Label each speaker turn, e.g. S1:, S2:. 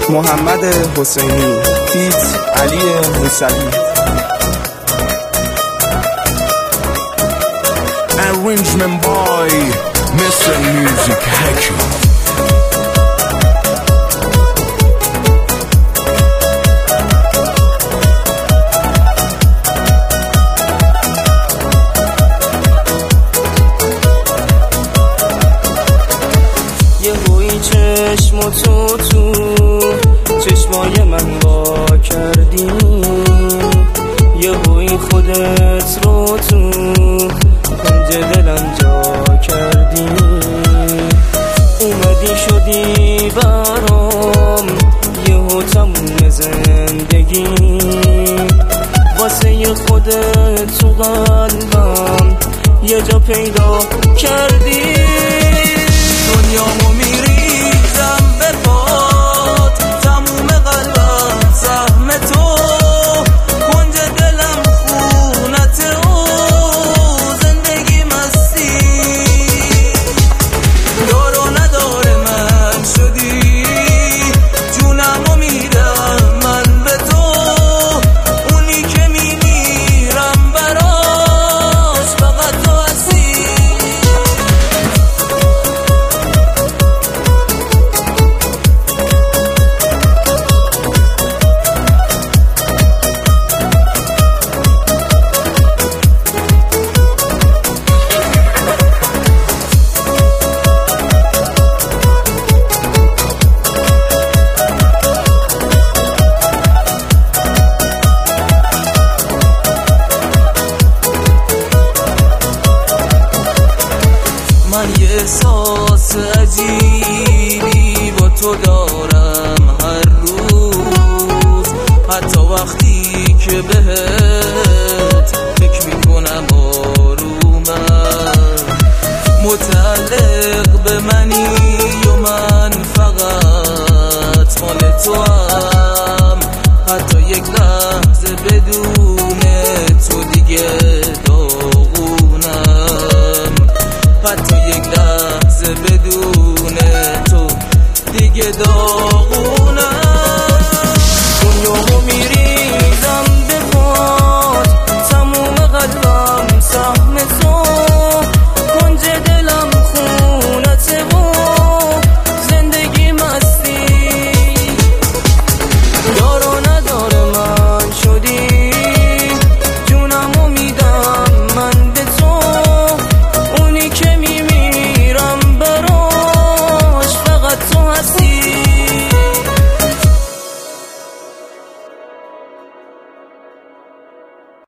S1: محمد حسینی فیت علی موسوی.
S2: Arrangement by Mr. Music Hacker.
S3: چشم و تو چشمای من با کردی، یه هوی خودت رو تو کنج دلم جا کردی، اومدی شدی برام یه هو تموم زندگی، واسه خودت تو قلبم یه جا پیدا کردی. دنیامو میریزم به پات، تموم قلبم سهم تو، کنج دلم خونته و زندگی مستی، دار و نداره من شدی، جونمو میدم من به تو، اونی که میمیرم براش فقط تو هستی. من یه احساس عجیبی با تو دارم هر روز، حتی وقتی که بهت فکر میکنم آرومم، متعلق به منی و من فقط مال تو هم، حتی یک لحظه بدون تو دیگه داغونم، حتی یک لحظه بدون تو دیگه داغونم.